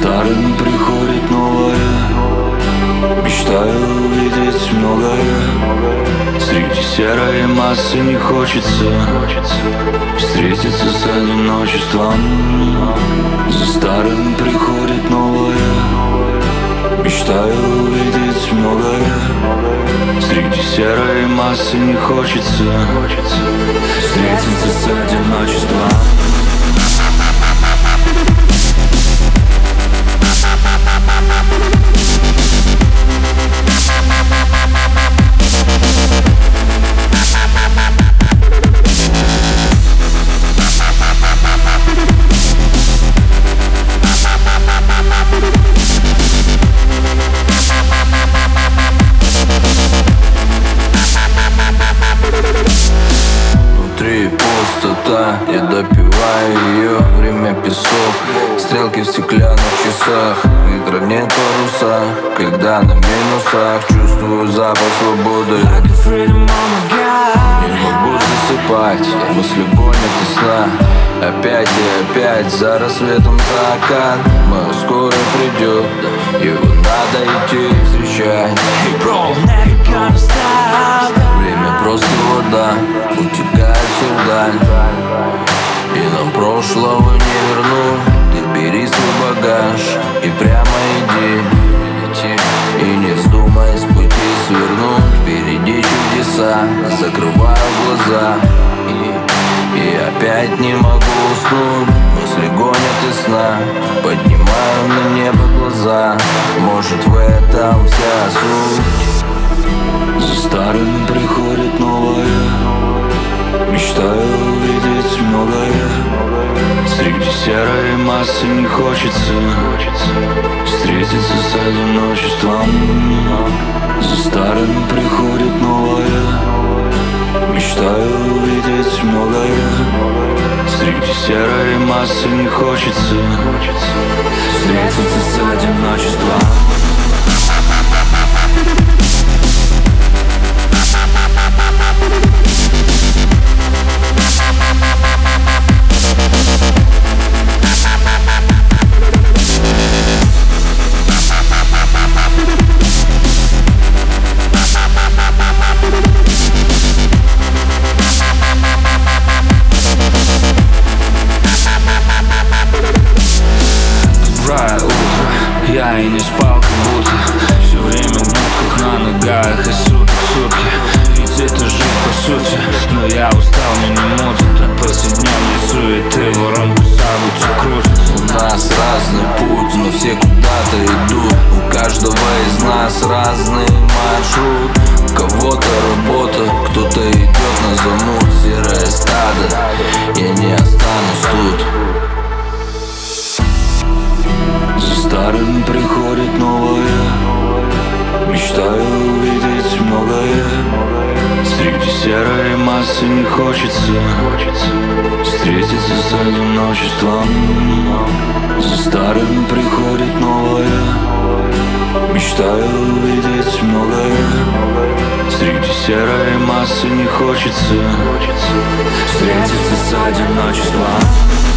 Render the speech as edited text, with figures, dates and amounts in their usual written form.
старым приходит новое. Мечтаю увидеть многое. Среди серой массы не хочется встретиться с одиночеством. За старым приходит новое. Мечтаю увидеть многое. Среди серой массы не хочется встретиться с одиночеством. Пустота, я допиваю ее, время песок, стрелки в стеклянных часах, ветра нет паруса, когда на минусах чувствую запах свободы. Не могу засыпать, мысли гонят из сна. Опять и опять за рассветом закат. Мое скоро придет, его надо идти встречать. Время просто вода, утекает все вдаль, и нам прошлого не вернуть. Ты бери свой багаж и прямо иди, и не вздумай с пути свернуть. Впереди чудеса, закрываю глаза и опять не могу уснуть. Мысли гонят из сна, поднимаю на небо глаза. Может, в этом вся суть. За старым приходит новое. Мечтаю увидеть многое. Среди серой массы не хочется встретиться с одиночеством. За старым приходит новое. Мечтаю увидеть многое. Среди серой массы не хочется встретиться с одиночеством. Я и не спал, как будто все время в будках, на ногах и сутки в сутки. Ведь это жизнь по сути, но я устал, мне не мутит от повседневной суеты. Воронку событий крутит. У нас разный путь, но все куда-то идут. У каждого из нас разный маршрут. У кого-то работа, кто-то идет на замут. Серое стадо, я не останусь тут. За старым приходит новое. Мечтаю увидеть многое. Среди серой массы не хочется встретиться с одиночеством. За старым приходит новое. Мечтаю увидеть многое. Среди серой массы не хочется встретиться с одиночеством.